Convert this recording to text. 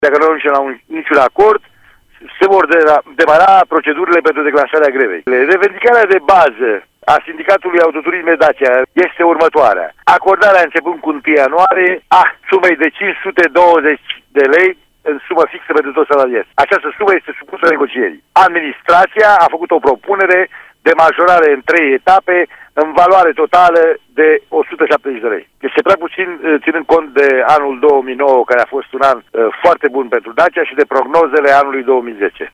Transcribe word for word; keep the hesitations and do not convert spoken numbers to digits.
Dacă nu ajungem la un, niciun acord, se vor de, demara procedurile pentru declanșarea grevei. Revendicarea de bază a Sindicatului Autoturisme Dacia este următoarea. Acordarea începând cu întâi ianuarie a sumei de cinci sute douăzeci de lei în sumă fixă pentru toți salariați. Această sumă este supusă negocierii. Administrația a făcut o propunere de majorare în trei etape în valoare totală de o sută șaptezeci de lei. Este prea puțin ținând cont de anul două mii nouă, care a fost un an uh, foarte bun pentru Dacia, și de prognozele anului două mii zece.